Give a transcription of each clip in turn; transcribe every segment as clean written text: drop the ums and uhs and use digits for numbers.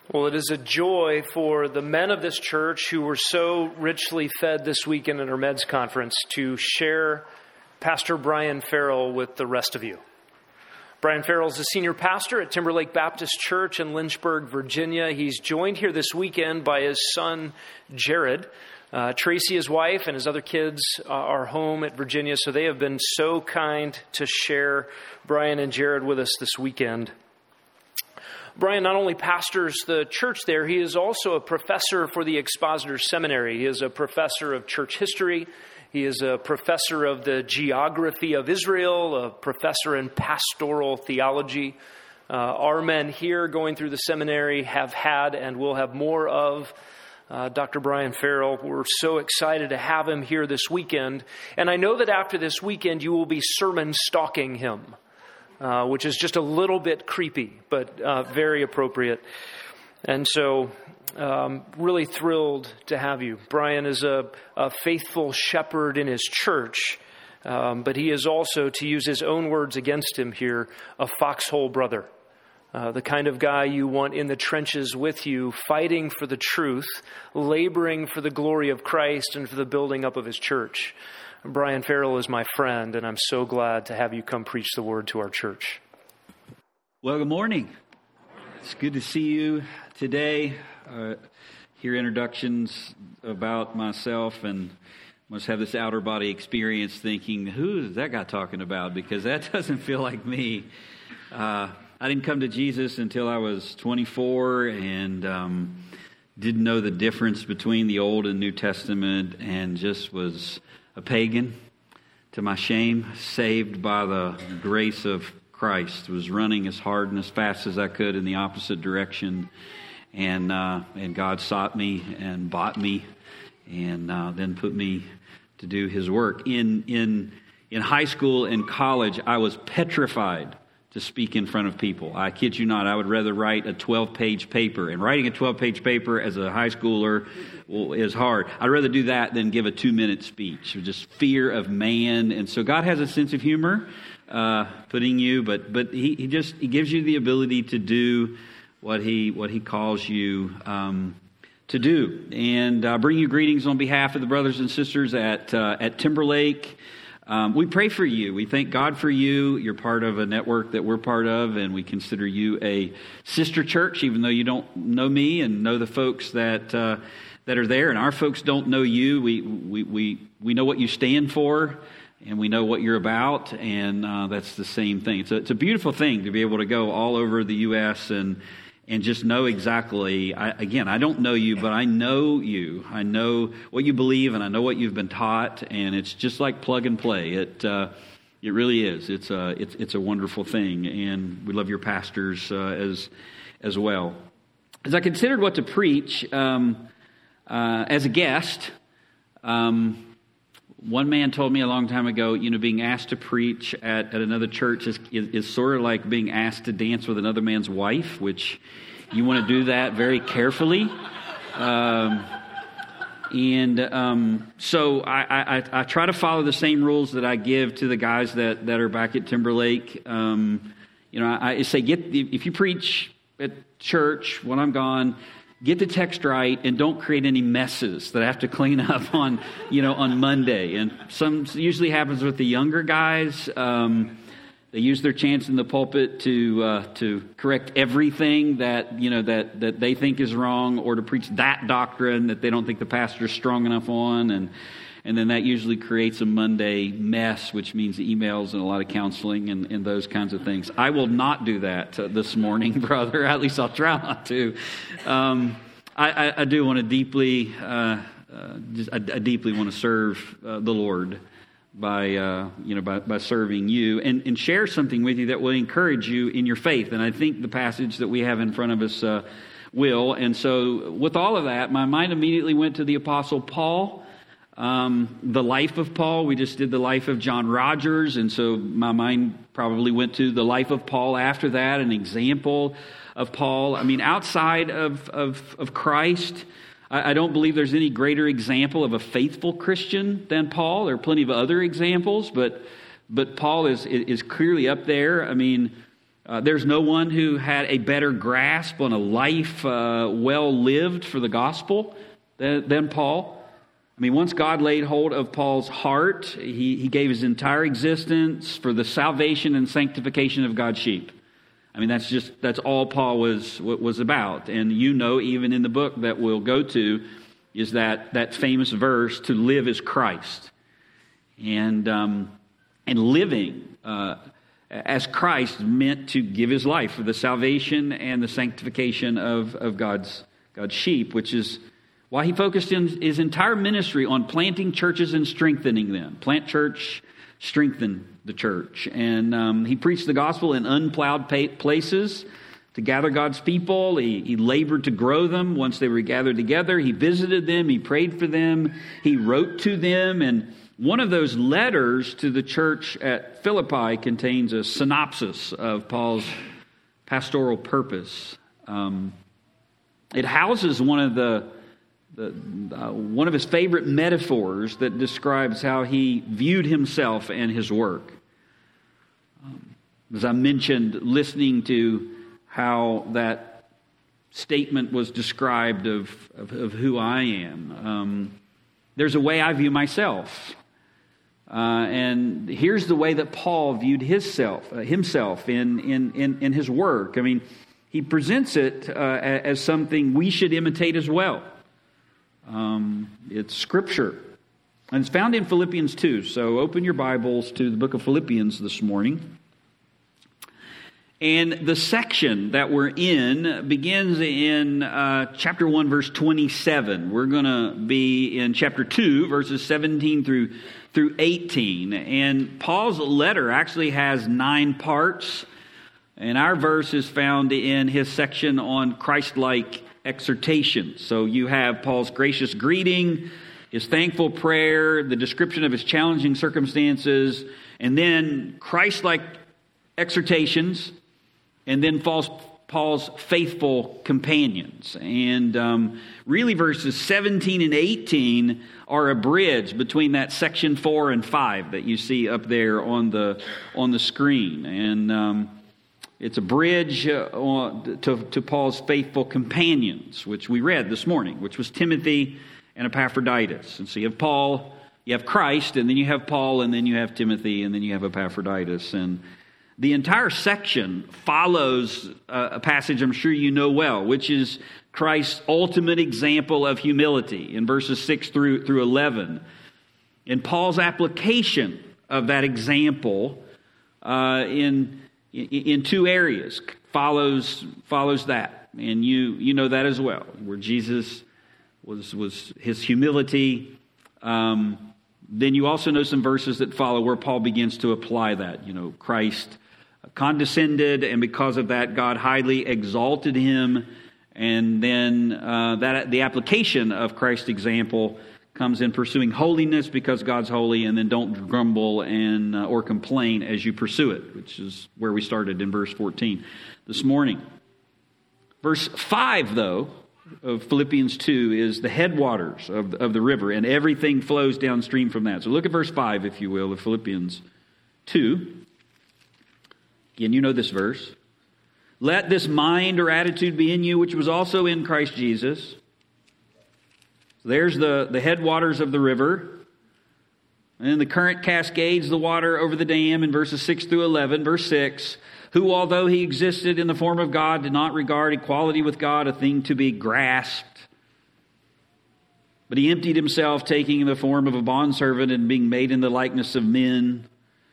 Well, it is a joy for the men of this church who were so richly fed this weekend at our Meds conference to share Pastor Brian Farrell with the rest of you. Brian Farrell is a senior pastor at Timberlake Baptist Church in Lynchburg, Virginia. He's joined here this weekend by his son, Jared. Tracy, his wife, and his other kids are home at Virginia, so they have been so kind to share Brian and Jared with us this weekend. Brian not only pastors the church there, he is also a professor for the Expositor Seminary. He is a professor of church history. He is a professor of the geography of Israel, a professor in pastoral theology. Our men here going through the seminary have had and will have more of Dr. Brian Farrell. We're so excited to have him here this weekend. And I know that after this weekend, you will be sermon stalking him. Which is just a little bit creepy, but very appropriate. And so, really thrilled to have you. Brian is a faithful shepherd in his church, but he is also, to use his own words against him here, a foxhole brother. The kind of guy you want in the trenches with you, fighting for the truth, laboring for the glory of Christ and for the building up of his church. Brian Farrell is my friend, and I'm so glad to have you come preach the word to our church. Well, good morning. It's good to see you today. Hear introductions about myself, and must have this outer body experience thinking, who is that guy talking about? Because that doesn't feel like me. I didn't come to Jesus until I was 24 and didn't know the difference between the Old and New Testament, and just was a pagan, to my shame, saved by the grace of Christ. Was running as hard and as fast as I could in the opposite direction, and God sought me and bought me, and then put me to do His work. In high school and college, I was petrified to speak in front of people. I kid you not, I would rather write a 12-page paper. And writing a 12-page paper as a high schooler is hard. I'd rather do that than give a 2-minute speech. Just fear of man. And so God has a sense of humor, putting you, but He gives you the ability to do what He calls you to do. And bring you greetings on behalf of the brothers and sisters at Timberlake. We pray for you. We thank God for you. You're part of a network that we're part of, and we consider you a sister church, even though you don't know me and know the folks that are there. And our folks don't know you. We know what you stand for, and we know what you're about, and that's the same thing. It's a beautiful thing to be able to go all over the U.S. and just know exactly, I don't know you, but I know you. I know what you believe, and I know what you've been taught, and it's just like plug and play. It really is. It's a wonderful thing, and we love your pastors as well. As I considered what to preach as a guest, one man told me a long time ago, being asked to preach at another church is sort of like being asked to dance with another man's wife, which you want to do that very carefully. So I try to follow the same rules that I give to the guys that are back at Timberlake. I say, if you preach at church when I'm gone, get the text right and don't create any messes that I have to clean up on Monday. And usually happens with the younger guys. They use their chance in the pulpit to correct everything that they think is wrong, or to preach that doctrine that they don't think the pastor's strong enough on, and then that usually creates a Monday mess, which means emails and a lot of counseling and those kinds of things. I will not do that this morning, brother. At least I'll try not to. I do want to deeply, I deeply want to serve the Lord by serving you and share something with you that will encourage you in your faith. And I think the passage that we have in front of us will. And so with all of that, my mind immediately went to the Apostle Paul. The life of Paul. We just did the life of John Rogers, and so my mind probably went to the life of Paul after that, an example of Paul. I mean, outside of Christ, I don't believe there's any greater example of a faithful Christian than Paul. There are plenty of other examples, but Paul is clearly up there. I mean, There's no one who had a better grasp on a life well lived for the gospel than Paul. I mean, once God laid hold of Paul's heart, he gave his entire existence for the salvation and sanctification of God's sheep. I mean, that's all Paul was about. And you know, even in the book that we'll go to, is that famous verse, to live is Christ. And living as Christ meant to give his life for the salvation and the sanctification of God's sheep, which is why he focused in his entire ministry on planting churches and strengthening them. Plant church, strengthen the church. And he preached the gospel in unplowed places to gather God's people. He labored to grow them once they were gathered together. He visited them. He prayed for them. He wrote to them. And one of those letters to the church at Philippi contains a synopsis of Paul's pastoral purpose. It houses one of his favorite metaphors that describes how he viewed himself and his work. As I mentioned, listening to how that statement was described of who I am, there's a way I view myself. And here's the way that Paul viewed himself in his work. I mean, he presents it as something we should imitate as well. It's Scripture. And it's found in Philippians 2. So open your Bibles to the book of Philippians this morning. And the section that we're in begins in chapter 1, verse 27. We're going to be in chapter 2, verses 17 through 18. And Paul's letter actually has 9 parts. And our verse is found in his section on Christ-like exhortation. So you have Paul's gracious greeting, his thankful prayer, the description of his challenging circumstances, and then Christ-like exhortations, and then Paul's faithful companions. And really verses 17 and 18 are a bridge between that section 4 and 5 that you see up there on the screen. And it's a bridge to Paul's faithful companions, which we read this morning, which was Timothy and Epaphroditus. And so you have Paul, you have Christ, and then you have Paul, and then you have Timothy, and then you have Epaphroditus. And the entire section follows a passage I'm sure you know well, which is Christ's ultimate example of humility in verses 6 through 11. And Paul's application of that example in 2 areas follows that. And you know that as well, where Jesus was his humility. Then you also know some verses that follow where Paul begins to apply that. You know, Christ condescended, and because of that, God highly exalted him. And then the application of Christ's example comes in pursuing holiness because God's holy, and then don't grumble and or complain as you pursue it, which is where we started in verse 14 this morning. Verse 5, though, of Philippians 2 is the headwaters of the river, and everything flows downstream from that. So look at verse 5, if you will, of Philippians 2. Again, you know this verse. Let this mind or attitude be in you, which was also in Christ Jesus. So there's the headwaters of the river. And then the current cascades the water over the dam in verses 6 through 11. Verse 6, who, although he existed in the form of God, did not regard equality with God a thing to be grasped. But he emptied himself, taking the form of a bondservant and being made in the likeness of men.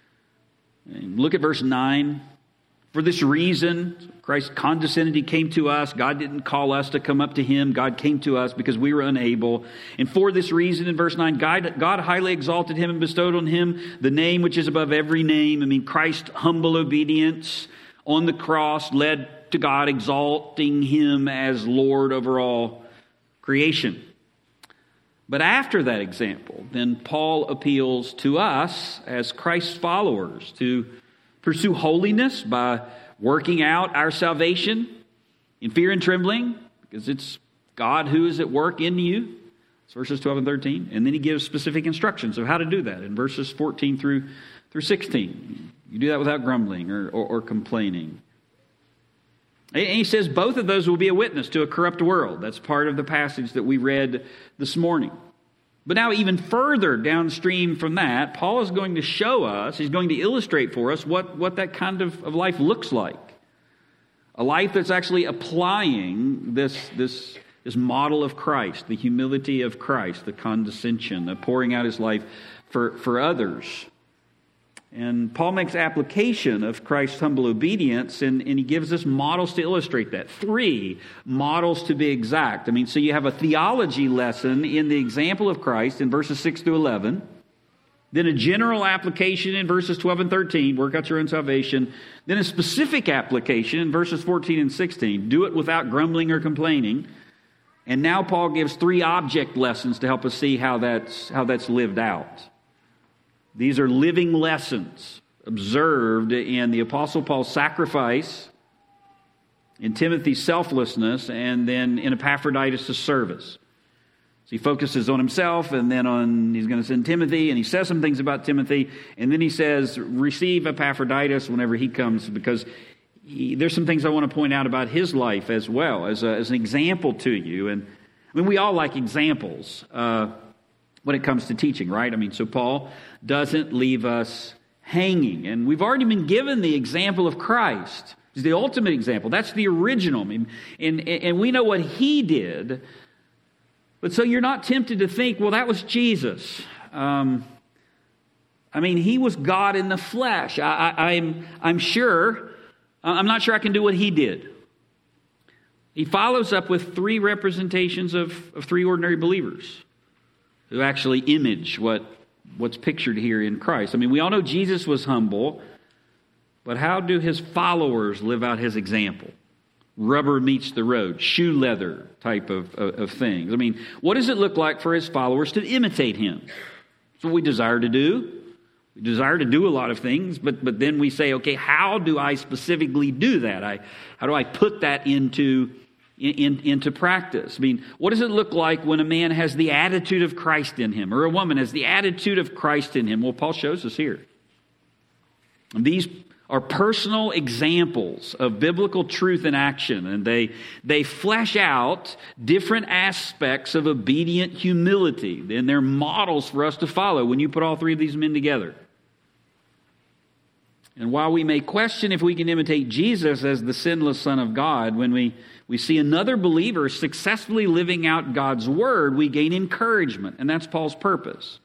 And look at verse 9. For this reason, Christ condescended, he came to us. God didn't call us to come up to him. God came to us because we were unable. And for this reason, in verse 9, God highly exalted him and bestowed on him the name which is above every name. I mean, Christ's humble obedience on the cross led to God exalting him as Lord over all creation. But after that example, then Paul appeals to us as Christ's followers to pursue holiness by working out our salvation in fear and trembling, because it's God who is at work in you. It's verses 12 and 13. And then he gives specific instructions of how to do that in verses 14 through 16. You do that without grumbling or complaining. And he says both of those will be a witness to a corrupt world. That's part of the passage that we read this morning. But now even further downstream from that, Paul is going to show us, he's going to illustrate for us what that kind of life looks like. A life that's actually applying this model of Christ, the humility of Christ, the condescension, the pouring out his life for others. And Paul makes application of Christ's humble obedience, and he gives us models to illustrate that. 3 models to be exact. So you have a theology lesson in the example of Christ in verses 6 through 11. Then a general application in verses 12 and 13, work out your own salvation. Then a specific application in verses 14 and 16, do it without grumbling or complaining. And now Paul gives 3 object lessons to help us see how that's lived out. These are living lessons observed in the Apostle Paul's sacrifice, in Timothy's selflessness, and then in Epaphroditus' service. So he focuses on himself, and then he's going to send Timothy, and he says some things about Timothy, and then he says, receive Epaphroditus whenever he comes, because there's some things I want to point out about his life as well, as an example to you. And we all like examples when it comes to teaching, right? So Paul doesn't leave us hanging. And we've already been given the example of Christ. It's the ultimate example. That's the original. And we know what he did. But so you're not tempted to think, well, that was Jesus. He was God in the flesh. I'm sure. I'm not sure I can do what he did. He follows up with 3 representations of 3 ordinary believers who actually image what's pictured here in Christ. We all know Jesus was humble, but how do his followers live out his example? Rubber meets the road, shoe leather type of things. What does it look like for his followers to imitate him? That's what we desire to do. We desire to do a lot of things, but then we say, okay, how do I specifically do that? How do I put that into practice? What does it look like when a man has the attitude of Christ in him, or a woman has the attitude of Christ in him? Well, Paul shows us here. And these are personal examples of biblical truth in action, and they flesh out different aspects of obedient humility, and they're models for us to follow when you put all 3 of these men together. And while we may question if we can imitate Jesus as the sinless Son of God, when we see another believer successfully living out God's Word, we gain encouragement, and that's Paul's purpose.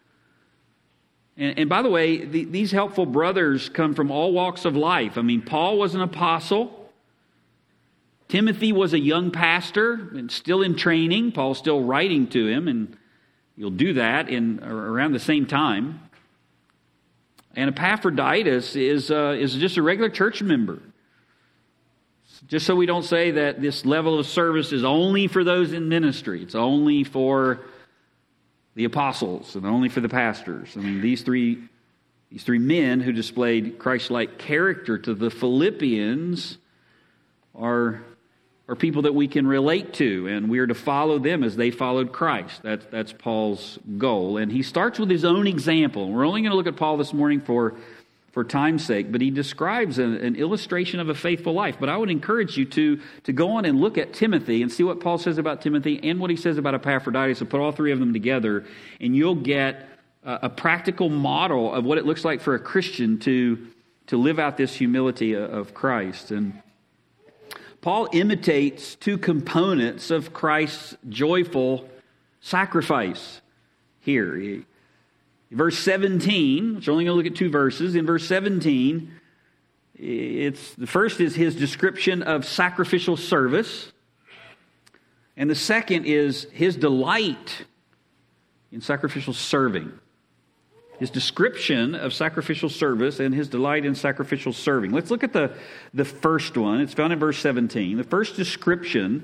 And by the way, these helpful brothers come from all walks of life. Paul was an apostle. Timothy was a young pastor and still in training. Paul's still writing to him, and you'll do that around the same time. And Epaphroditus is just a regular church member. Just so we don't say that this level of service is only for those in ministry. It's only for the apostles and only for the pastors. These three men who displayed Christ-like character to the Philippians are people that we can relate to, and we are to follow them as they followed Christ. That's Paul's goal. And he starts with his own example. We're only going to look at Paul this morning for time's sake, but he describes an illustration of a faithful life. But I would encourage you to go on and look at Timothy and see what Paul says about Timothy and what he says about Epaphroditus, and put all 3 of them together, and you'll get a practical model of what it looks like for a Christian to live out this humility of Christ. And Paul imitates 2 components of Christ's joyful sacrifice here. Verse 17, which we're only going to look at 2 verses. In verse 17, the first is his description of sacrificial service. And the second is his delight in sacrificial serving. His description of sacrificial service and his delight in sacrificial serving. Let's look at the first one. It's found in verse 17. The first description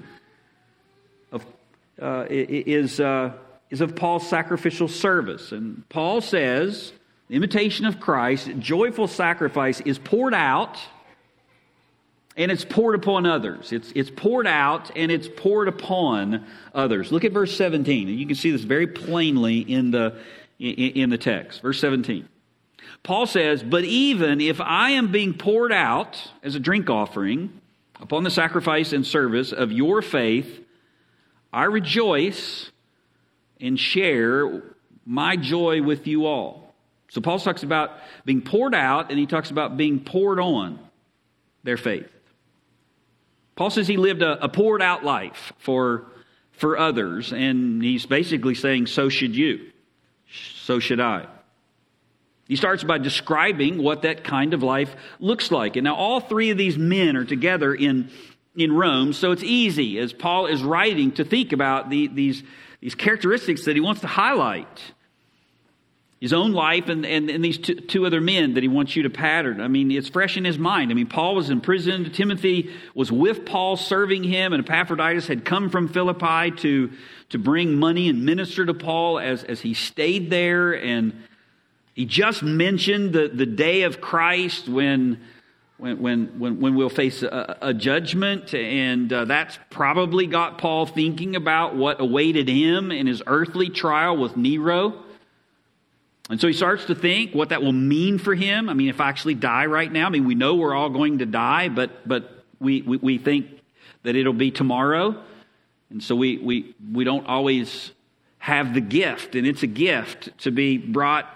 is of Paul's sacrificial service. And Paul says, the imitation of Christ, joyful sacrifice is poured out, and it's poured upon others. It's poured out, and it's poured upon others. Look at verse 17, and you can see this very plainly in the text. Verse 17. Paul says, but even if I am being poured out as a drink offering, Upon the sacrifice and service of your faith, I rejoice and share my joy with you all. So Paul talks about being poured out, and he talks about being poured on their faith. Paul says he lived a poured out life for others, and he's basically saying, so should you. So should I. He starts by describing what that kind of life looks like. And now all three of these men are together in Rome, so it's easy, as Paul is writing, to think about these characteristics that he wants to highlight. His own life and these two other men that he wants you to pattern. I mean, it's fresh in his mind. I mean, Paul was in prison. Timothy was with Paul serving him, and Epaphroditus had come from Philippi to bring money and minister to Paul as he stayed there. And he just mentioned the day of Christ when we'll face a judgment, and that's probably got Paul thinking about what awaited him in his earthly trial with Nero. And so he starts to think what that will mean for him. I mean, if I actually die right now, I mean, we know we're all going to die, but we think that it'll be tomorrow. And so we don't always have the gift, and it's a gift to be brought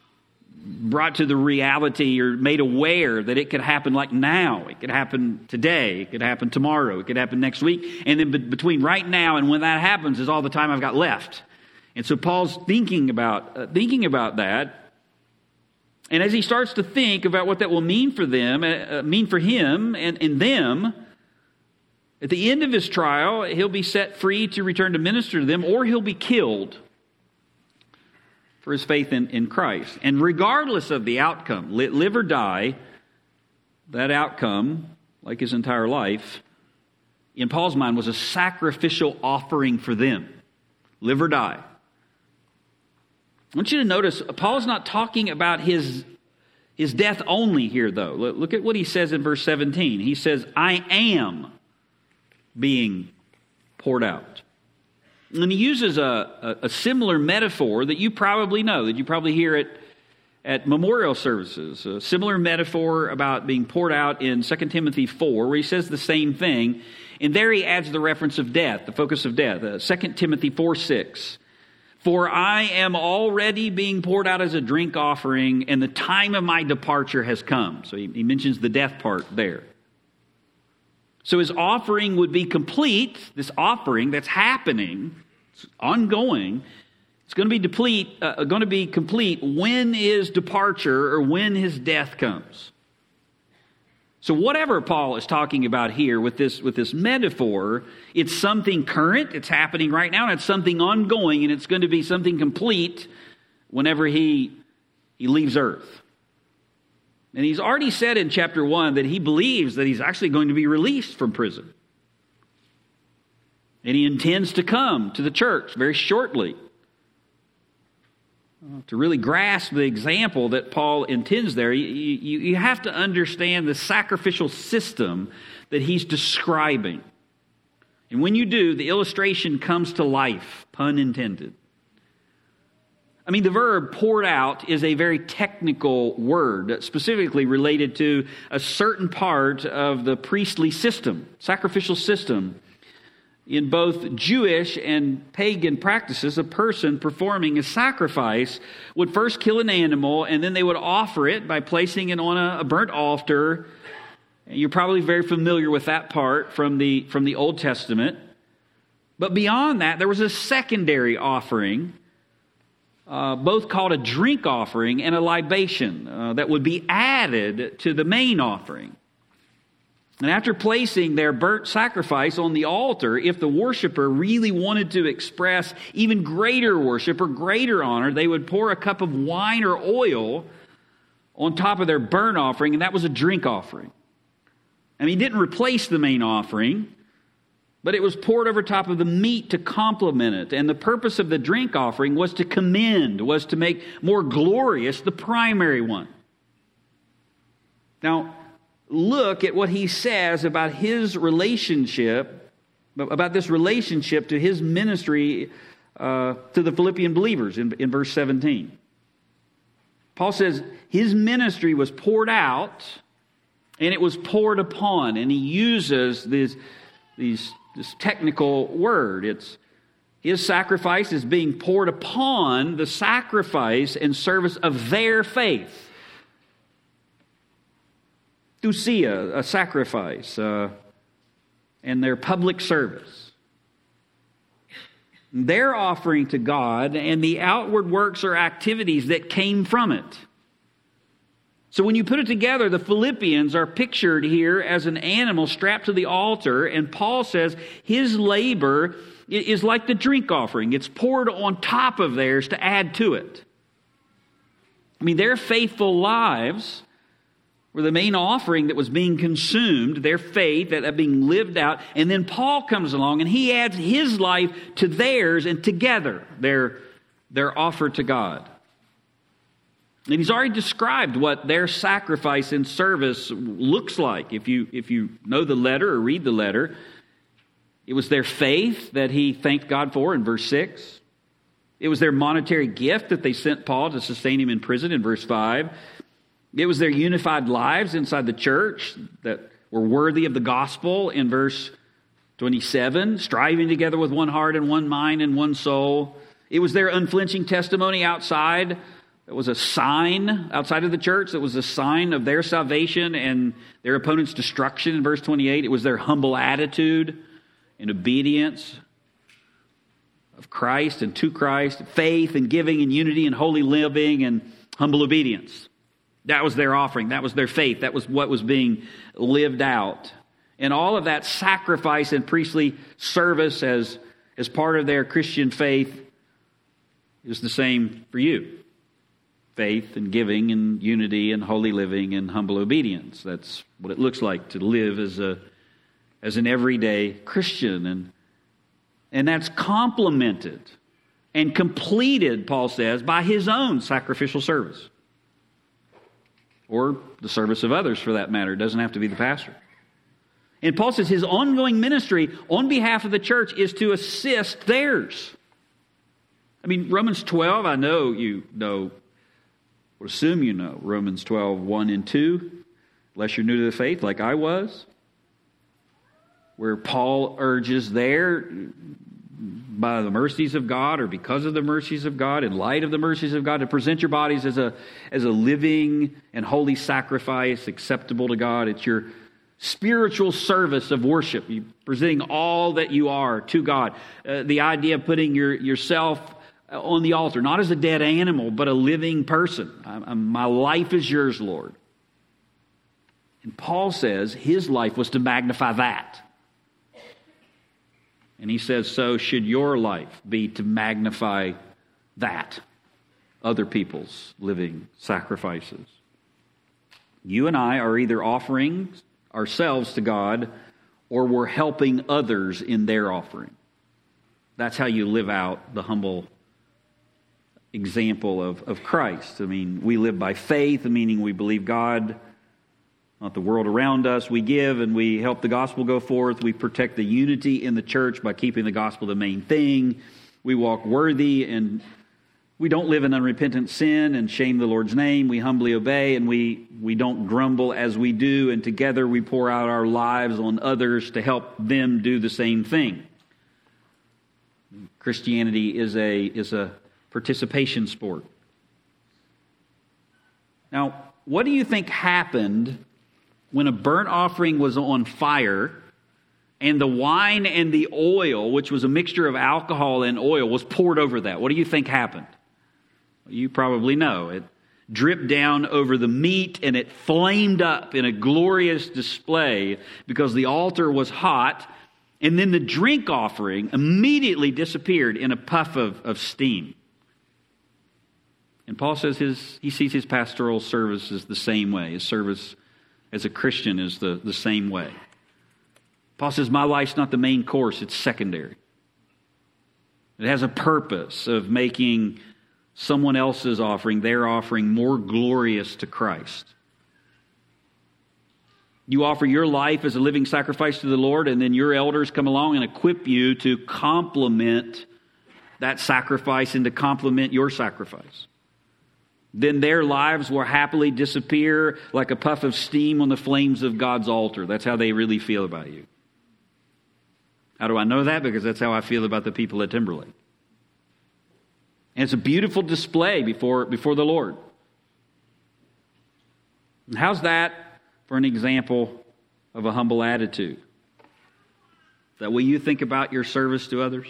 to the reality or made aware that it could happen like now. It could happen today. It could happen tomorrow. It could happen next week. And then between right now and when that happens is all the time I've got left. And so Paul's thinking about that. And as he starts to think about what that will mean for them, mean for him and them, at the end of his trial, he'll be set free to return to minister to them, or he'll be killed for his faith in Christ. And regardless of the outcome, live or die, that outcome, like his entire life, in Paul's mind was a sacrificial offering for them. Live or die. I want you to notice, Paul's not talking about his death only here, though. Look at what he says in verse 17. He says, I am being poured out. And he uses a similar metaphor that you probably know, that you probably hear at memorial services. A similar metaphor about being poured out in 2 Timothy 4, where he says the same thing. And there he adds the reference of death, the focus of death. 2 Timothy 4:6. For I am already being poured out as a drink offering, and the time of my departure has come. So he mentions the death part there. So his offering would be complete. This offering that's happening, it's ongoing, it's going to be complete when his departure or when his death comes. So whatever Paul is talking about here with this metaphor, it's something current, it's happening right now, and it's something ongoing, and it's going to be something complete whenever he leaves earth. And he's already said in chapter 1 that he believes that he's actually going to be released from prison. And he intends to come to the church very shortly. To really grasp the example that Paul intends there, you have to understand the sacrificial system that he's describing. And when you do, the illustration comes to life, pun intended. I mean, the verb poured out is a very technical word, specifically related to a certain part of the priestly system, sacrificial system. In both Jewish and pagan practices, a person performing a sacrifice would first kill an animal, and then they would offer it by placing it on a burnt altar. You're probably very familiar with that part from the Old Testament. But beyond that, there was a secondary offering, both called a drink offering and a libation, that would be added to the main offering. And after placing their burnt sacrifice on the altar, if the worshiper really wanted to express even greater worship or greater honor, they would pour a cup of wine or oil on top of their burnt offering, and that was a drink offering. I mean, it didn't replace the main offering, but it was poured over top of the meat to complement it. And the purpose of the drink offering was to commend, was to make more glorious the primary one. Now, look at what he says about his relationship, about this relationship to his ministry to the Philippian believers in verse 17. Paul says his ministry was poured out And it was poured upon. And he uses this technical word. It's his sacrifice is being poured upon the sacrifice and service of their faith. Thusia, a sacrifice, and their public service. Their offering to God and the outward works or activities that came from it. So when you put it together, the Philippians are pictured here as an animal strapped to the altar, and Paul says his labor is like the drink offering. It's poured on top of theirs to add to it. I mean, their faithful lives were the main offering that was being consumed, their faith that being lived out. And then Paul comes along and he adds his life to theirs, and together their offer to God. And he's already described what their sacrifice and service looks like. If you know the letter or read the letter, it was their faith that he thanked God for in verse 6. It was their monetary gift that they sent Paul to sustain him in prison in verse 5. It was their unified lives inside the church that were worthy of the gospel in verse 27, striving together with one heart and one mind and one soul. It was their unflinching testimony outside. It was a sign outside of the church that was a sign of their salvation and their opponent's destruction in verse 28. It was their humble attitude and obedience of Christ and to Christ, faith and giving and unity and holy living and humble obedience. That was their offering. That was their faith. That was what was being lived out. And all of that sacrifice and priestly service as part of their Christian faith is the same for you. Faith and giving and unity and holy living and humble obedience. That's what it looks like to live as an everyday Christian. And that's complemented and completed, Paul says, by his own sacrificial service. Or the service of others, for that matter. It doesn't have to be the pastor. And Paul says his ongoing ministry on behalf of the church is to assist theirs. I mean, Romans 12, I know you know, would assume you know, Romans 12, 1 and 2, unless you're new to the faith like I was, where Paul urges there, by the mercies of God or because of the mercies of God, in light of the mercies of God, to present your bodies as a living and holy sacrifice acceptable to God. It's your spiritual service of worship. You're presenting all that you are to God. The idea of putting yourself on the altar, not as a dead animal, but a living person. My life is yours, Lord. And Paul says his life was to magnify that. And he says, so should your life be to magnify that, other people's living sacrifices. You and I are either offering ourselves to God or we're helping others in their offering. That's how you live out the humble example of Christ. I mean, we live by faith, meaning we believe God, not the world around us. We give and we help the gospel go forth. We protect the unity in the church by keeping the gospel the main thing. We walk worthy and we don't live in unrepentant sin and shame the Lord's name. We humbly obey and we don't grumble as we do. And together we pour out our lives on others to help them do the same thing. Christianity is a participation sport. Now, what do you think happened when a burnt offering was on fire and the wine and the oil, which was a mixture of alcohol and oil, was poured over that? What do you think happened? You probably know. It dripped down over the meat and it flamed up in a glorious display because the altar was hot, and then the drink offering immediately disappeared in a puff of steam. And Paul says he sees his pastoral service as the same way. His service as a Christian is the same way. Paul says, my life's not the main course, it's secondary. It has a purpose of making someone else's offering, their offering, more glorious to Christ. You offer your life as a living sacrifice to the Lord, and then your elders come along and equip you to complement that sacrifice and to complement your sacrifice. then their lives will happily disappear like a puff of steam on the flames of God's altar. That's how they really feel about you. How do I know that? Because that's how I feel about the people at Timberlake. And it's a beautiful display before the Lord. And how's that for an example of a humble attitude? Is that way you think about your service to others?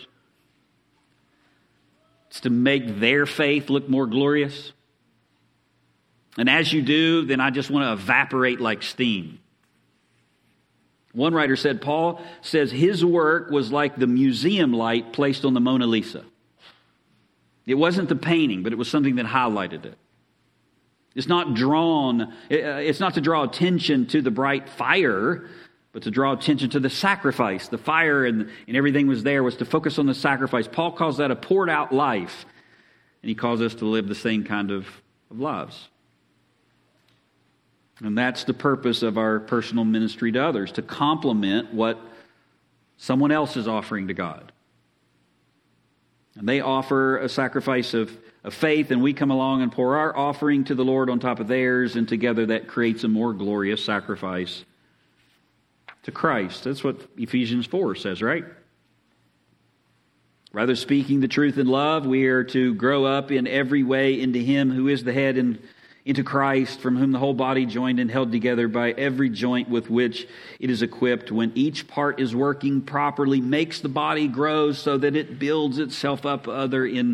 It's to make their faith look more glorious. And as you do, then I just want to evaporate like steam. One writer said, Paul says his work was like the museum light placed on the Mona Lisa. It wasn't the painting, but it was something that highlighted it. It's not to draw attention to the bright fire, but to draw attention to the sacrifice. The fire and everything was to focus on the sacrifice. Paul calls that a poured out life. And he calls us to live the same kind of lives. And that's the purpose of our personal ministry to others, to complement what someone else is offering to God. And they offer a sacrifice of faith, and we come along and pour our offering to the Lord on top of theirs, and together that creates a more glorious sacrifice to Christ. That's what Ephesians 4 says, right? Rather, speaking the truth in love, we are to grow up in every way into Him who is the head, and into Christ, from whom the whole body, joined and held together by every joint with which it is equipped, when each part is working properly, makes the body grow so that it builds itself up in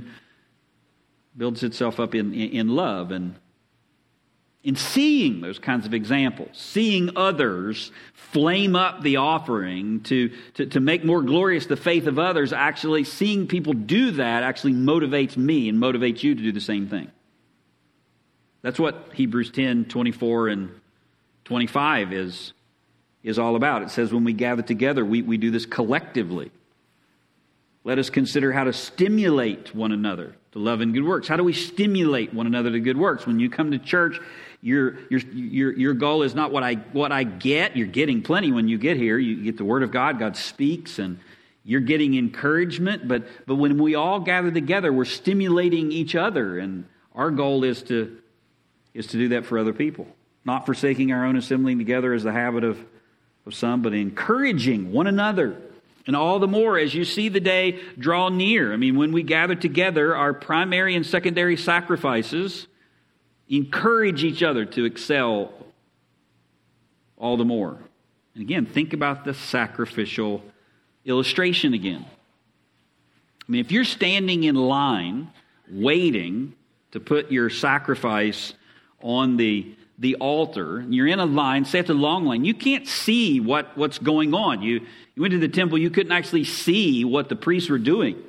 love. And in seeing those kinds of examples, seeing others flame up the offering to make more glorious the faith of others, actually seeing people do that actually motivates me and motivates you to do the same thing. That's what Hebrews 10, 24 and 25 is all about. It says when we gather together, we do this collectively. Let us consider how to stimulate one another to love and good works. How do we stimulate one another to good works? When you come to church, your goal is not what I get. You're getting plenty when you get here. You get the Word of God. God speaks, and you're getting encouragement. But when we all gather together, we're stimulating each other, and our goal is to do that for other people. Not forsaking our own assembling together as the habit of some, but encouraging one another. And all the more as you see the day draw near. I mean, when we gather together, our primary and secondary sacrifices encourage each other to excel all the more. And again, think about the sacrificial illustration again. I mean, if you're standing in line waiting to put your sacrifice on the altar, and you're in a line, say it's a long line, you can't see what's going on. You went to the temple, you couldn't actually see what the priests were doing.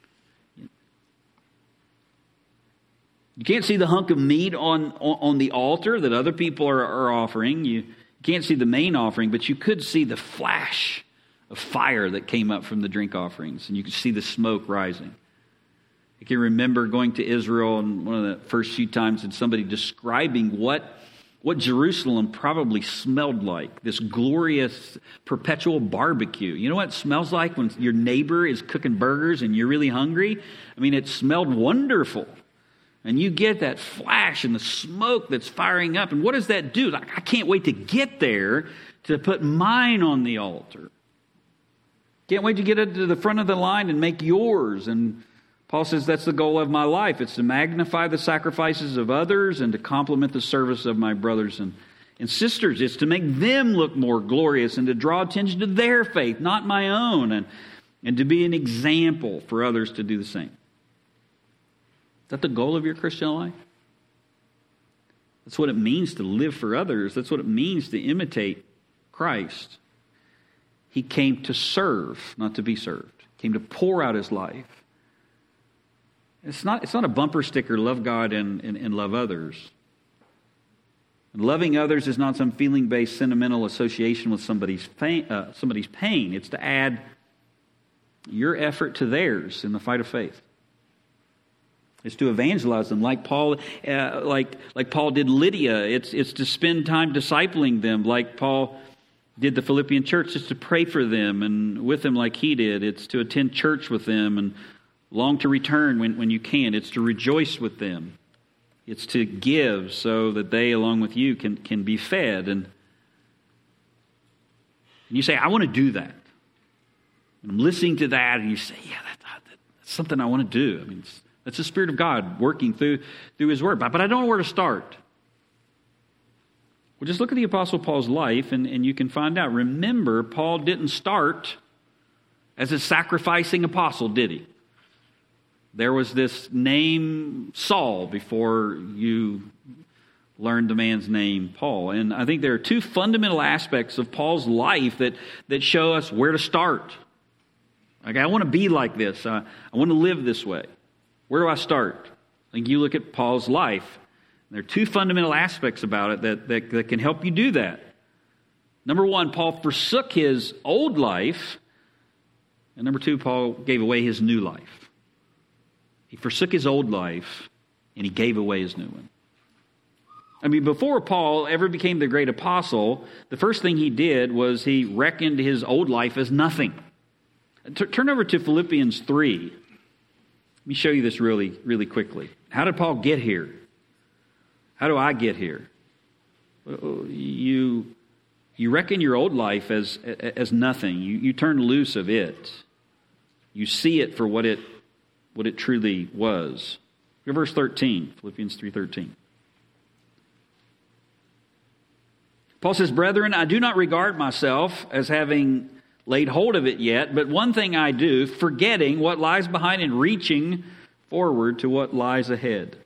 You can't see the hunk of meat on the altar that other people are offering. You can't see the main offering, but you could see the flash of fire that came up from the drink offerings, and you could see the smoke rising. I can remember going to Israel, and one of the first few times, and somebody describing what Jerusalem probably smelled like. This glorious perpetual barbecue. You know what it smells like when your neighbor is cooking burgers and you're really hungry? I mean, it smelled wonderful. And you get that flash and the smoke that's firing up. And what does that do? Like, I can't wait to get there to put mine on the altar. Can't wait to get to the front of the line and make yours. And Paul says that's the goal of my life. It's to magnify the sacrifices of others and to complement the service of my brothers and sisters. It's to make them look more glorious and to draw attention to their faith, not my own, and to be an example for others to do the same. Is that the goal of your Christian life? That's what it means to live for others. That's what it means to imitate Christ. He came to serve, not to be served. He came to pour out His life. It's not a bumper sticker, love God and love others. And loving others is not some feeling-based sentimental association with somebody's pain. It's to add your effort to theirs in the fight of faith. It's to evangelize them, like Paul did Lydia. It's to spend time discipling them, like Paul did the Philippian church. It's to pray for them and with them, like he did. It's to attend church with them and long to return when you can. It's to rejoice with them. It's to give so that they, along with you, can be fed. And you say, I want to do that. And I'm listening to that, and you say, yeah, that's something I want to do. I mean, that's the Spirit of God working through His Word. But I don't know where to start. Well, just look at the Apostle Paul's life, and you can find out. Remember, Paul didn't start as a sacrificing apostle, did he? There was this name Saul before you learned the man's name Paul. And I think there are two fundamental aspects of Paul's life that show us where to start. Like, I want to be like this. I want to live this way. Where do I start? I think you look at Paul's life. There are two fundamental aspects about it that can help you do that. Number one, Paul forsook his old life. And number two, Paul gave away his new life. He forsook his old life, and he gave away his new one. I mean, before Paul ever became the great apostle, the first thing he did was he reckoned his old life as nothing. Turn over to Philippians 3. Let me show you this really, really quickly. How did Paul get here? How do I get here? You reckon your old life as nothing. You turn loose of it. You see it for what it truly was. Look at verse 13, Philippians 3:13. Paul says, "Brethren, I do not regard myself as having laid hold of it yet, but one thing I do, forgetting what lies behind and reaching forward to what lies ahead."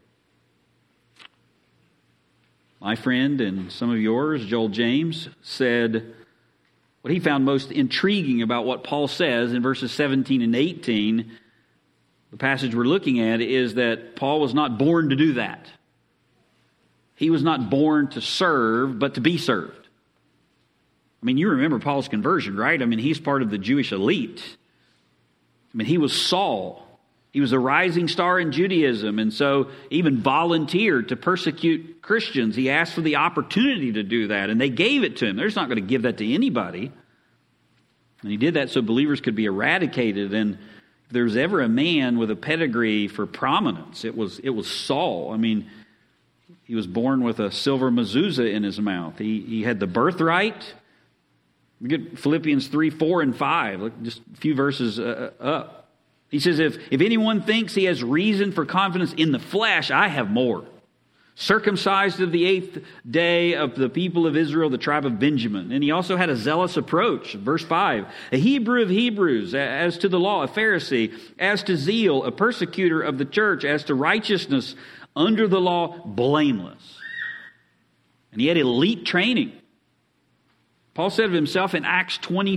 My friend and some of yours, Joel James, said what he found most intriguing about what Paul says in verses 17 and 18, the passage we're looking at, is that Paul was not born to do that. He was not born to serve, but to be served. I mean, you remember Paul's conversion, right? I mean, he's part of the Jewish elite. I mean, he was Saul. He was a rising star in Judaism, and so even volunteered to persecute Christians. He asked for the opportunity to do that, and they gave it to him. They're just not going to give that to anybody. And he did that so believers could be eradicated. And if there was ever a man with a pedigree for prominence, it was Saul. I mean, he was born with a silver mezuzah in his mouth. He had the birthright. We get Philippians 3, 4, and 5. Look, just a few verses up. He says, if anyone thinks he has reason for confidence in the flesh, I have more. Circumcised of the 8th day of the people of Israel, the tribe of Benjamin. And he also had a zealous approach. Verse 5, a Hebrew of Hebrews, as to the law, a Pharisee, as to zeal, a persecutor of the church, as to righteousness, under the law, blameless. And he had elite training. Paul said of himself in Acts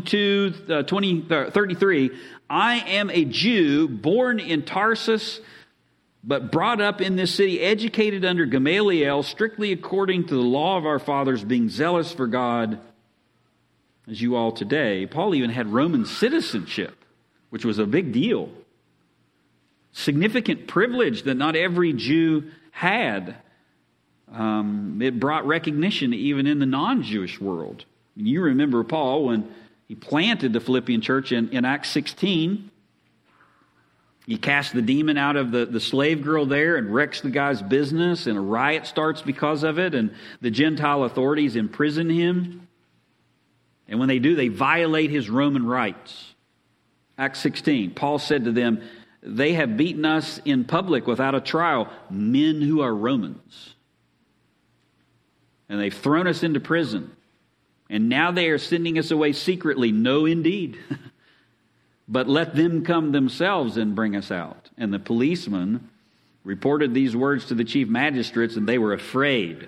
33, I am a Jew born in Tarsus, but brought up in this city, educated under Gamaliel, strictly according to the law of our fathers, being zealous for God, as you all today. Paul even had Roman citizenship, which was a big deal. Significant privilege that not every Jew had. It brought recognition even in the non-Jewish world. You remember Paul when he planted the Philippian church in Acts 16. He cast the demon out of the slave girl there and wrecks the guy's business, and a riot starts because of it, and the Gentile authorities imprison him. And when they do, they violate his Roman rights. Acts 16, Paul said to them, they have beaten us in public without a trial, men who are Romans. And they've thrown us into prison. And now they are sending us away secretly. No, indeed. But let them come themselves and bring us out. And the policemen reported these words to the chief magistrates, and they were afraid. I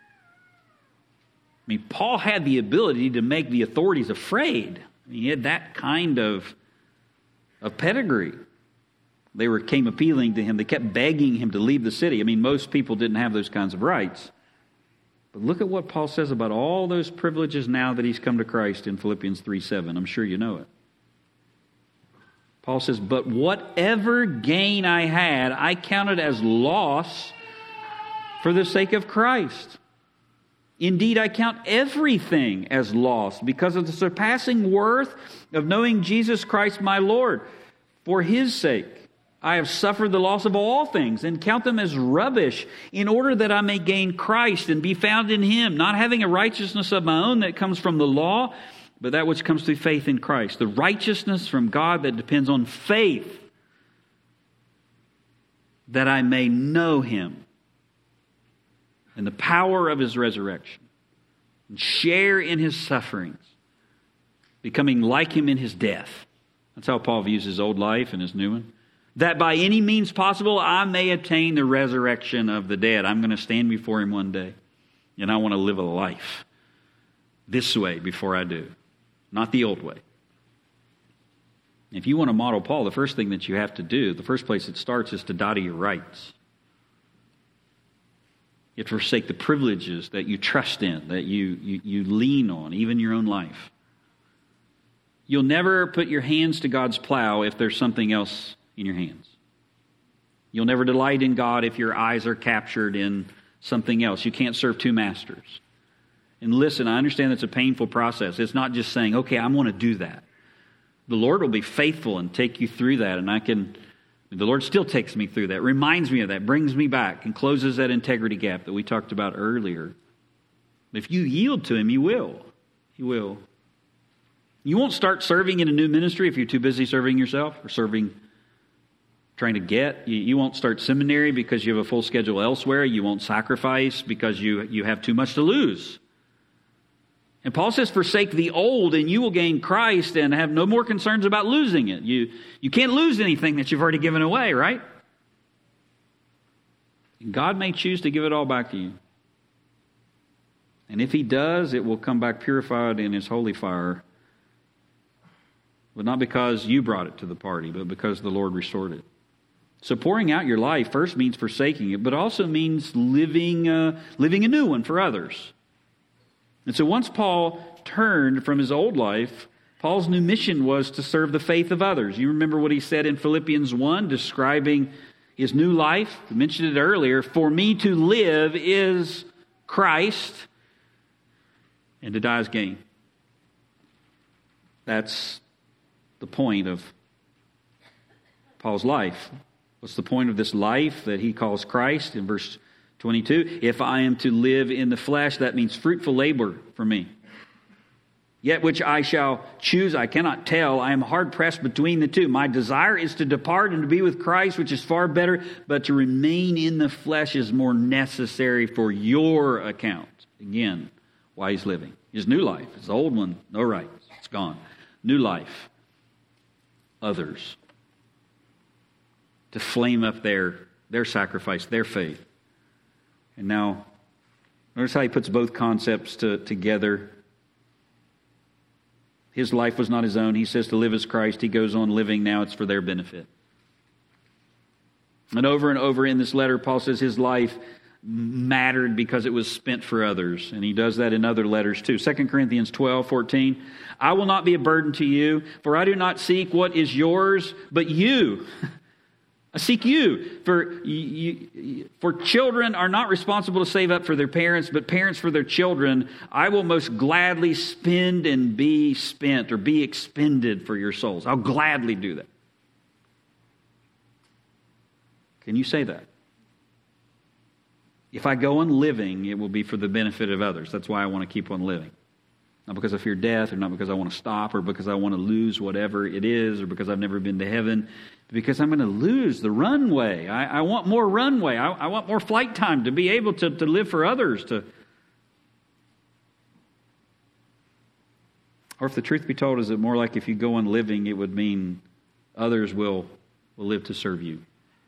mean, Paul had the ability to make the authorities afraid. He had that kind of pedigree. They came appealing to him. They kept begging him to leave the city. I mean, most people didn't have those kinds of rights. But look at what Paul says about all those privileges now that he's come to Christ in Philippians 3:7. I'm sure you know it. Paul says, but whatever gain I had, I counted as loss for the sake of Christ. Indeed, I count everything as loss because of the surpassing worth of knowing Jesus Christ my Lord. For His sake, I have suffered the loss of all things and count them as rubbish in order that I may gain Christ and be found in Him, not having a righteousness of my own that comes from the law, but that which comes through faith in Christ. The righteousness from God that depends on faith, that I may know Him and the power of His resurrection and share in His sufferings, becoming like Him in His death. That's how Paul views his old life and his new one. That by any means possible, I may attain the resurrection of the dead. I'm going to stand before Him one day, and I want to live a life this way before I do, not the old way. If you want to model Paul, the first thing that you have to do, the first place it starts, is to die to your rights. You have to forsake the privileges that you trust in, that you lean on, even your own life. You'll never put your hands to God's plow if there's something else in your hands. You'll never delight in God if your eyes are captured in something else. You can't serve two masters. And listen, I understand it's a painful process. It's not just saying, okay, I want to do that. The Lord will be faithful and take you through that. And the Lord still takes me through that, reminds me of that, brings me back, and closes that integrity gap that we talked about earlier. If you yield to Him, you will. You will. You won't start serving in a new ministry if you're too busy serving yourself or trying to get. You won't start seminary because you have a full schedule elsewhere. You won't sacrifice because you have too much to lose. And Paul says, forsake the old and you will gain Christ and have no more concerns about losing it. You can't lose anything that you've already given away, right? And God may choose to give it all back to you. And if He does, it will come back purified in His holy fire. But not because you brought it to the party, but because the Lord restored it. So pouring out your life first means forsaking it, but also means living a new one for others. And so once Paul turned from his old life, Paul's new mission was to serve the faith of others. You remember what he said in Philippians 1, describing his new life? I mentioned it earlier. For me to live is Christ, and to die is gain. That's the point of Paul's life. What's the point of this life that he calls Christ in verse 22? If I am to live in the flesh, that means fruitful labor for me. Yet which I shall choose, I cannot tell. I am hard pressed between the two. My desire is to depart and to be with Christ, which is far better, but to remain in the flesh is more necessary for your account. Again, why he's living. His new life, his old one, no rights, it's gone. New life, others. To flame up their sacrifice, their faith. And now, notice how he puts both concepts together. His life was not his own. He says to live as Christ. He goes on living now. It's for their benefit. And over in this letter, Paul says his life mattered because it was spent for others. And he does that in other letters too. 2 Corinthians 12:14. I will not be a burden to you, for I do not seek what is yours, but you. I seek you. For children are not responsible to save up for their parents, but parents for their children. I will most gladly spend and be spent or be expended for your souls. I'll gladly do that. Can you say that? If I go on living, it will be for the benefit of others. That's why I want to keep on living. Not because I fear death, or not because I want to stop, or because I want to lose whatever it is, or because I've never been to heaven. Because I'm going to lose the runway. I want more runway. I want more flight time to be able to live for others. Or if the truth be told, is it more like if you go on living, it would mean others will live to serve you.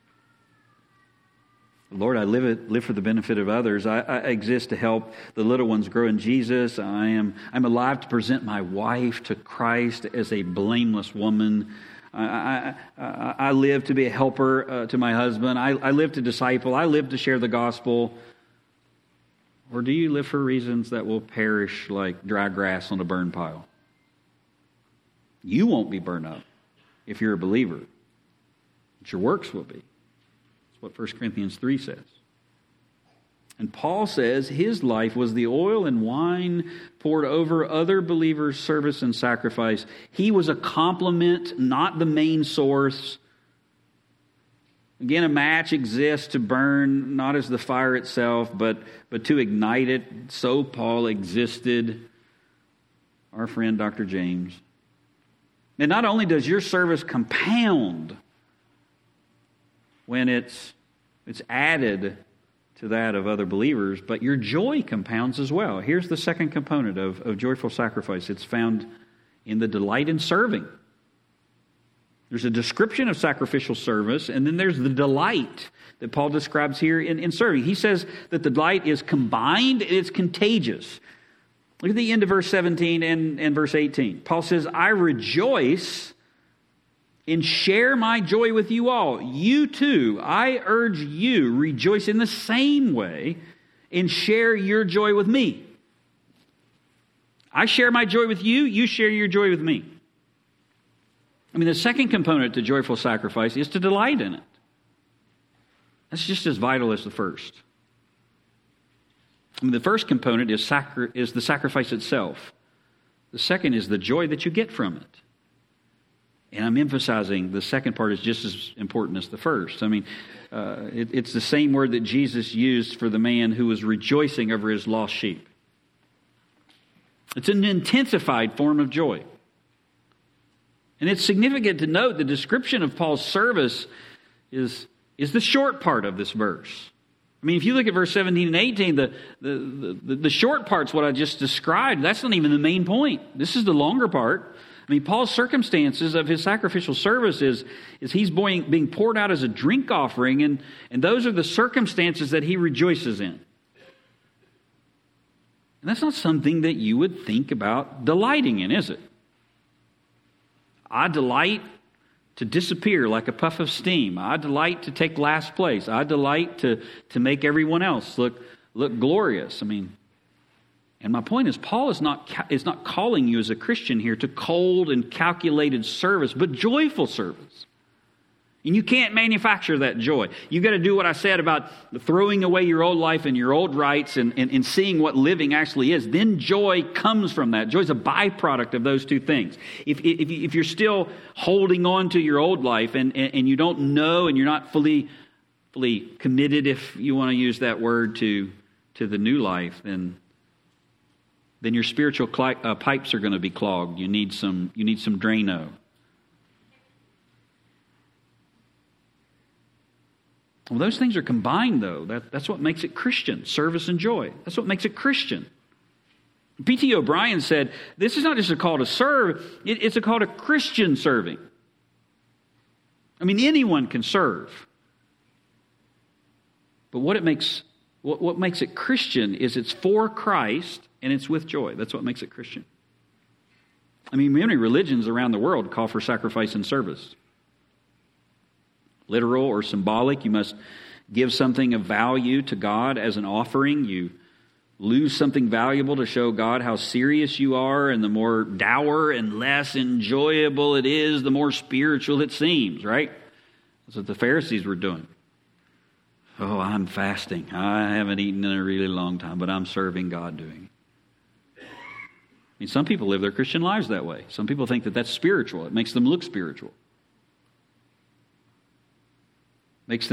Lord, I live for the benefit of others. I exist to help the little ones grow in Jesus. I'm alive to present my wife to Christ as a blameless woman. I live to be a helper to my husband. I live to disciple. I live to share the gospel. Or do you live for reasons that will perish like dry grass on a burn pile? You won't be burned up if you're a believer, but your works will be. What 1 Corinthians 3 says. And Paul says his life was the oil and wine poured over other believers' service and sacrifice. He was a complement, not the main source. Again, a match exists to burn, not as the fire itself, but to ignite it. So Paul existed. Our friend Dr. James. And not only does your service compound when it's added to that of other believers, but your joy compounds as well. Here's the second component of joyful sacrifice. It's found in the delight in serving. There's a description of sacrificial service, and then there's the delight that Paul describes here in serving. He says that the delight is combined, it's contagious. Look at the end of verse 17 and verse 18. Paul says, I rejoice and share my joy with you all. You too, I urge you, rejoice in the same way and share your joy with me. I share my joy with you, you share your joy with me. I mean, the second component to joyful sacrifice is to delight in it. That's just as vital as the first. I mean, the first component is the sacrifice itself. The second is the joy that you get from it. And I'm emphasizing the second part is just as important as the first. I mean, it's the same word that Jesus used for the man who was rejoicing over his lost sheep. It's an intensified form of joy. And it's significant to note the description of Paul's service is the short part of this verse. I mean, if you look at verse 17 and 18, the short part's what I just described. That's not even the main point. This is the longer part. I mean, Paul's circumstances of his sacrificial service is he's being poured out as a drink offering, and those are the circumstances that he rejoices in. And that's not something that you would think about delighting in, is it? I delight to disappear like a puff of steam. I delight to take last place. I delight to make everyone else look glorious. I mean, and my point is, Paul is not calling you as a Christian here to cold and calculated service, but joyful service. And you can't manufacture that joy. You've got to do what I said about throwing away your old life and your old rights and seeing what living actually is. Then joy comes from that. Joy is a byproduct of those two things. If you're still holding on to your old life and you don't know and you're not fully committed, if you want to use that word, to the new life, then your spiritual pipes are going to be clogged. You need some Drano. Well, those things are combined, though. That's what makes it Christian, service and joy. That's what makes it Christian. P.T. O'Brien said, this is not just a call to serve, it's a call to Christian serving. I mean, anyone can serve. But what makes it Christian is it's for Christ and it's with joy. That's what makes it Christian. I mean, many religions around the world call for sacrifice and service. Literal or symbolic, you must give something of value to God as an offering. You lose something valuable to show God how serious you are, and the more dour and less enjoyable it is, the more spiritual it seems, right? That's what the Pharisees were doing. Oh, I'm fasting. I haven't eaten in a really long time, but I'm serving God doing it. I mean, some people live their Christian lives that way. Some people think that that's spiritual. It makes them look spiritual. If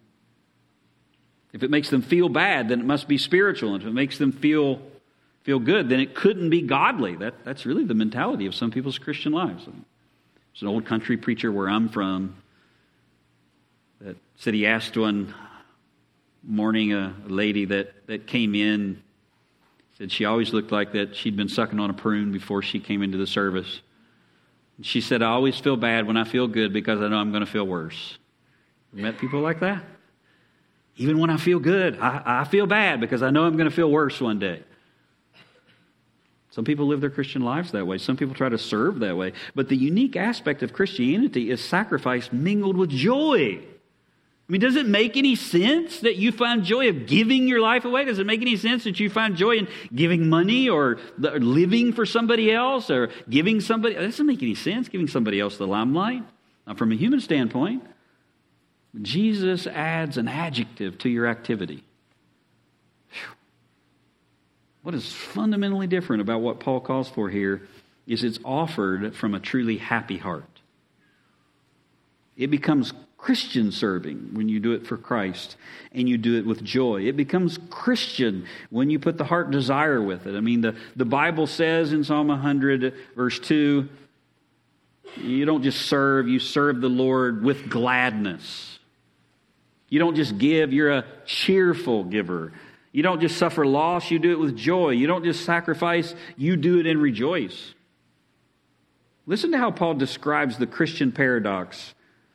it makes them feel bad, then it must be spiritual. And if it makes them feel good, then it couldn't be godly. That's really the mentality of some people's Christian lives. There's an old country preacher where I'm from that said he asked one morning a lady that came in, said she always looked like that she'd been sucking on a prune before she came into the service. And she said, I always feel bad when I feel good because I know I'm going to feel worse. You met people like that? Even when I feel good, I feel bad because I know I'm going to feel worse one day. Some people live their Christian lives that way. Some people try to serve that way. But the unique aspect of Christianity is sacrifice mingled with joy. I mean, does it make any sense that you find joy of giving your life away? Does it make any sense that you find joy in giving money or living for somebody else or giving somebody? It doesn't make any sense, giving somebody else the limelight. Now, from a human standpoint, Jesus adds an adjective to your activity. Whew. What is fundamentally different about what Paul calls for here is it's offered from a truly happy heart. It becomes Christian serving when you do it for Christ and you do it with joy. It becomes Christian when you put the heart desire with it. I mean, the Bible says in Psalm 100, verse 2, you don't just serve, you serve the Lord with gladness. You don't just give, you're a cheerful giver. You don't just suffer loss, you do it with joy. You don't just sacrifice, you do it and rejoice. Listen to how Paul describes the Christian paradox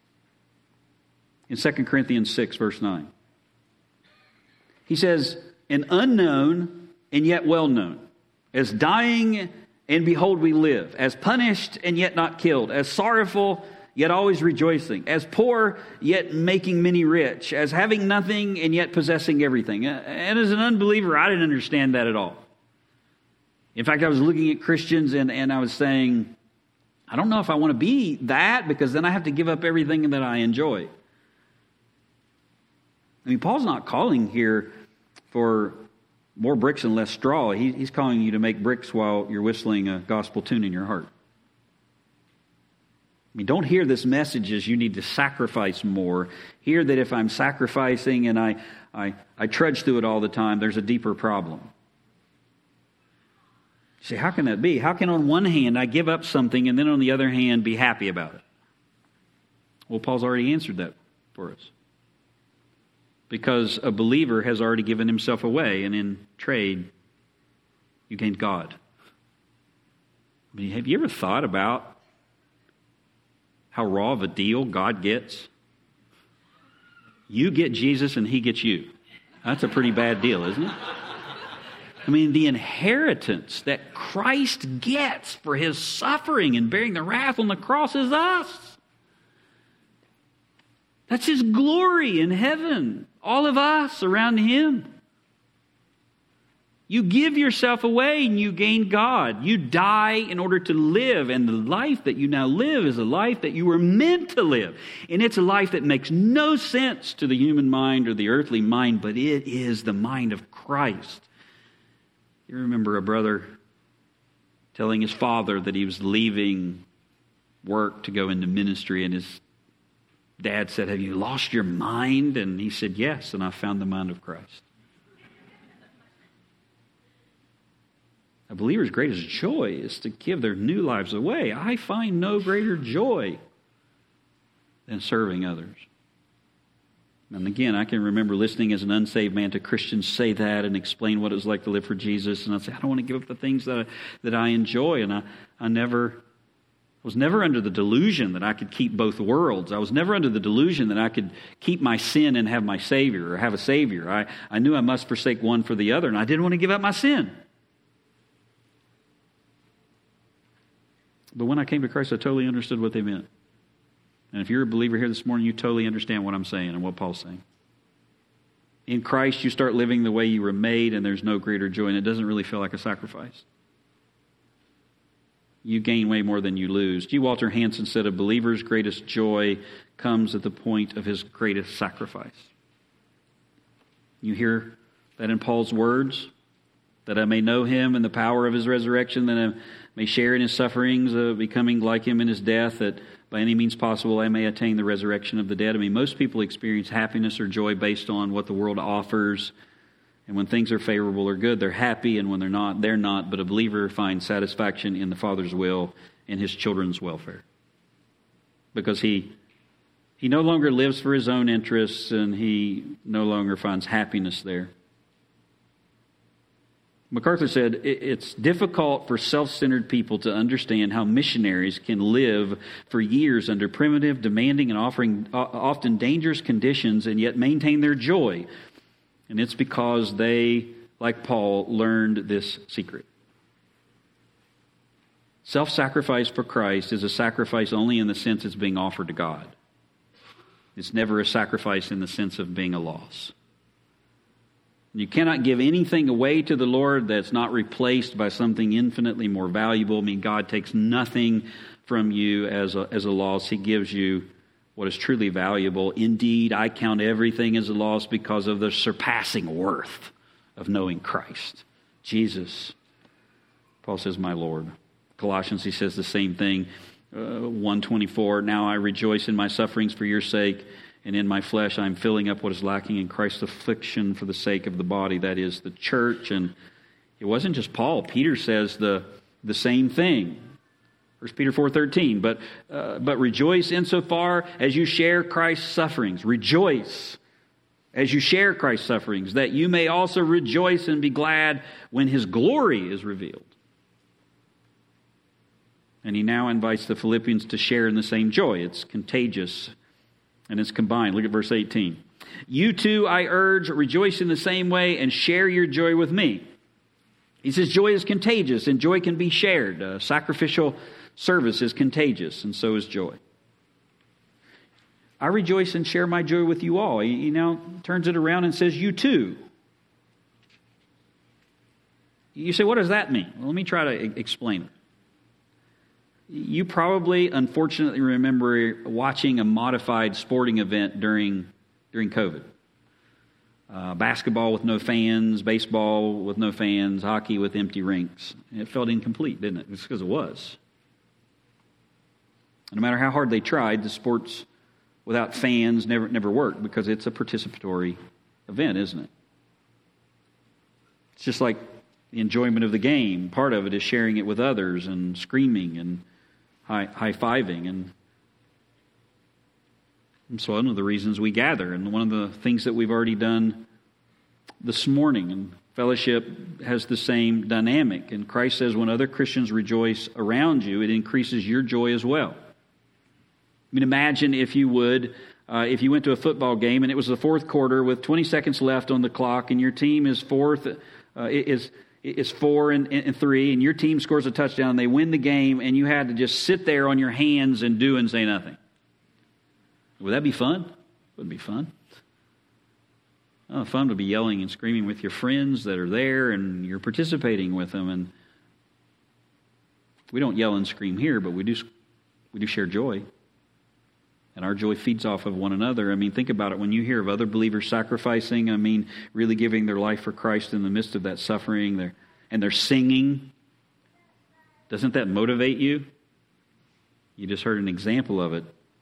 in 2 Corinthians 6, verse 9. He says, an unknown and yet well known, as dying and behold we live, as punished and yet not killed, as sorrowful yet always rejoicing, as poor yet making many rich, as having nothing and yet possessing everything. And as an unbeliever, I didn't understand that at all. In fact, I was looking at Christians and I was saying, I don't know if I want to be that, because then I have to give up everything that I enjoy. I mean, Paul's not calling here for more bricks and less straw. He's calling you to make bricks while you're whistling a gospel tune in your heart. I mean, don't hear this message as you need to sacrifice more. Hear that if I'm sacrificing and I trudge through it all the time, there's a deeper problem. You say, how can that be? How can on one hand I give up something and then on the other hand be happy about it? Well, Paul's already answered that for us. Because a believer has already given himself away, and in trade, you gain God. I mean, have you ever thought about how raw of a deal God gets? You get Jesus and He gets you. That's a pretty bad deal, isn't it? I mean, the inheritance that Christ gets for His suffering and bearing the wrath on the cross is us. That's His glory in heaven. All of us around Him. You give yourself away and you gain God. You die in order to live. And the life that you now live is a life that you were meant to live. And it's a life that makes no sense to the human mind or the earthly mind, but it is the mind of Christ. You remember a brother telling his father that he was leaving work to go into ministry, and his dad said, "Have you lost your mind?" And he said, "Yes, and I found the mind of Christ." A believer's greatest joy is to give their new lives away. I find no greater joy than serving others. And again, I can remember listening as an unsaved man to Christians say that and explain what it was like to live for Jesus. And I'd say, I don't want to give up the things that I enjoy. And I was never under the delusion that I could keep both worlds. I was never under the delusion that I could keep my sin and have my Savior, or have a Savior. I knew I must forsake one for the other, and I didn't want to give up my sin. But when I came to Christ, I totally understood what they meant. And if you're a believer here this morning, you totally understand what I'm saying and what Paul's saying. In Christ, you start living the way you were made, and there's no greater joy, and it doesn't really feel like a sacrifice. You gain way more than you lose. G. Walter Hansen said, a believer's greatest joy comes at the point of his greatest sacrifice. You hear that in Paul's words, that I may know Him and the power of His resurrection, that I may share in His sufferings, becoming like Him in His death, that by any means possible I may attain the resurrection of the dead. I mean, most people experience happiness or joy based on what the world offers. And when things are favorable or good, they're happy, and when they're not, they're not. But a believer finds satisfaction in the Father's will and His children's welfare. Because he no longer lives for his own interests, and he no longer finds happiness there. MacArthur said, it's difficult for self-centered people to understand how missionaries can live for years under primitive, demanding, and often dangerous conditions and yet maintain their joy. And it's because they, like Paul, learned this secret. Self-sacrifice for Christ is a sacrifice only in the sense it's being offered to God. It's never a sacrifice in the sense of being a loss. You cannot give anything away to the Lord that's not replaced by something infinitely more valuable. I mean, God takes nothing from you as a loss. He gives you what is truly valuable. Indeed, I count everything as a loss because of the surpassing worth of knowing Christ. Jesus, Paul says, my Lord. Colossians, he says the same thing. 1:24, now I rejoice in my sufferings for your sake, and in my flesh I am filling up what is lacking in Christ's affliction for the sake of the body, that is the church. And it wasn't just Paul. Peter says the same thing. 1 Peter 4:13, but rejoice insofar as you share Christ's sufferings. Rejoice as you share Christ's sufferings, that you may also rejoice and be glad when His glory is revealed. And he now invites the Philippians to share in the same joy. It's contagious and it's combined. Look at verse 18. You too, I urge, rejoice in the same way and share your joy with me. He says joy is contagious and joy can be shared. Sacrificial service is contagious, and so is joy. I rejoice and share my joy with you all. He now turns it around and says, you too. You say, what does that mean? Well, let me try to explain it. You probably, unfortunately, remember watching a modified sporting event during COVID. Basketball with no fans, baseball with no fans, hockey with empty rinks. It felt incomplete, didn't it? It's because it was. No matter how hard they tried, the sports without fans never worked because it's a participatory event, isn't it? It's just like the enjoyment of the game. Part of it is sharing it with others and screaming and high-fiving. And so one of the reasons we gather, and one of the things that we've already done this morning, and fellowship has the same dynamic. And Christ says when other Christians rejoice around you, it increases your joy as well. I mean, imagine if you would, if you went to a football game and it was the fourth quarter with 20 seconds left on the clock, and your team is fourth, is 4-3, and your team scores a touchdown, and they win the game, and you had to just sit there on your hands and do and say nothing. Would that be fun? Wouldn't be fun. Oh, fun would be yelling and screaming with your friends that are there, and you're participating with them. And we don't yell and scream here, but we do share joy. And our joy feeds off of one another. I mean, think about it. When you hear of other believers sacrificing, I mean, really giving their life for Christ in the midst of that suffering, and they're singing, doesn't that motivate you? You just heard an example of it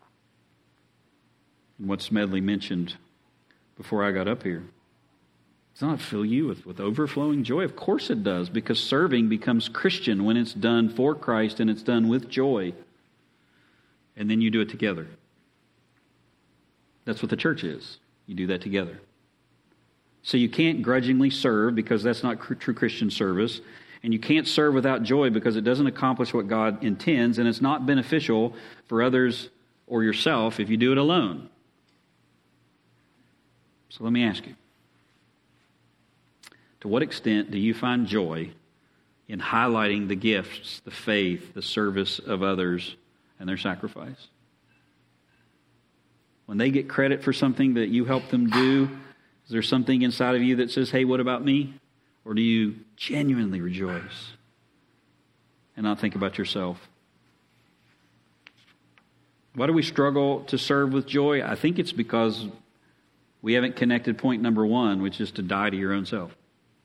in what Smedley mentioned before I got up here. Does not fill you with overflowing joy? Of course it does, because serving becomes Christian when it's done for Christ and it's done with joy. And then you do it together. That's what the church is. You do that together. So you can't grudgingly serve because that's not true Christian service. And you can't serve without joy because it doesn't accomplish what God intends. And it's not beneficial for others or yourself if you do it alone. So let me ask you. To what extent do you find joy in highlighting the gifts, the faith, the service of others and their sacrifice? When they get credit for something that you help them do, is there something inside of you that says, hey, what about me? Or do you genuinely rejoice and not think about yourself? Why do we struggle to serve with joy? I think it's because we haven't connected point number one, which is to die to your own self.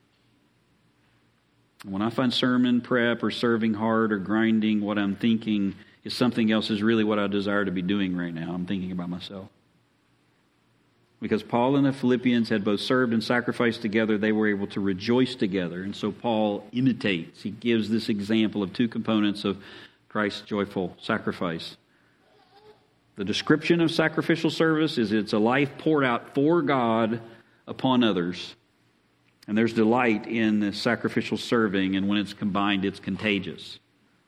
When I find sermon prep or serving hard or grinding, what I'm thinking is something else is really what I desire to be doing right now. I'm thinking about myself. Because Paul and the Philippians had both served and sacrificed together, they were able to rejoice together. And so Paul imitates. He gives this example of two components of Christ's joyful sacrifice. The description of sacrificial service is it's a life poured out for God upon others. And there's delight in the sacrificial serving, and when it's combined, it's contagious.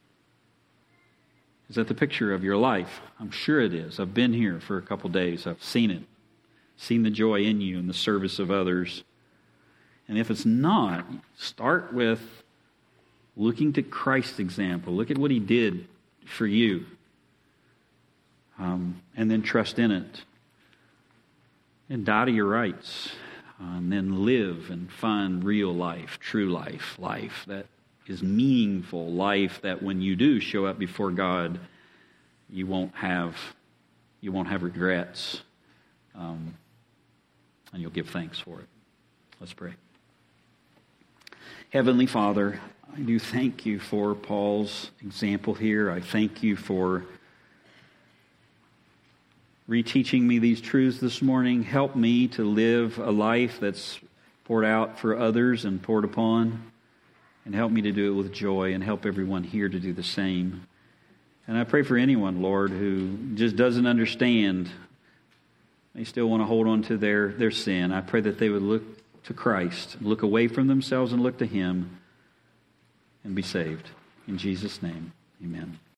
Is that the picture of your life? I'm sure it is. I've been here for a couple days. I've seen it. Seen the joy in you and the service of others. And if it's not, start with looking to Christ's example. Look at what He did for you. And then trust in it. And die to your rights. And then live and find real life, true life, life that is meaningful, life that when you do show up before God, you won't have regrets, and you'll give thanks for it. Let's pray. Heavenly Father, I do thank you for Paul's example here. I thank you for reteaching me these truths this morning. Help me to live a life that's poured out for others and poured upon. And help me to do it with joy, and help everyone here to do the same. And I pray for anyone, Lord, who just doesn't understand. They still want to hold on to their sin. I pray that they would look to Christ, look away from themselves and look to Him and be saved. In Jesus' name, amen.